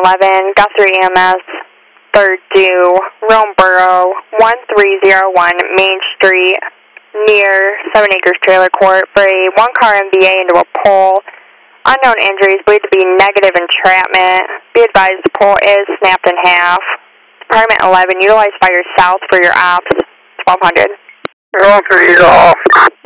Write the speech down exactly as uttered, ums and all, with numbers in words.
eleven, Guthrie E M S, third due, Romeboro, one three zero one Main Street, near Seven Acres Trailer Court, for a one-car M V A into a pole. Unknown injuries, believed to be negative entrapment. Be advised the pole is snapped in half. Department eleven, utilize fire south for your ops, twelve hundred. Roger, he's off.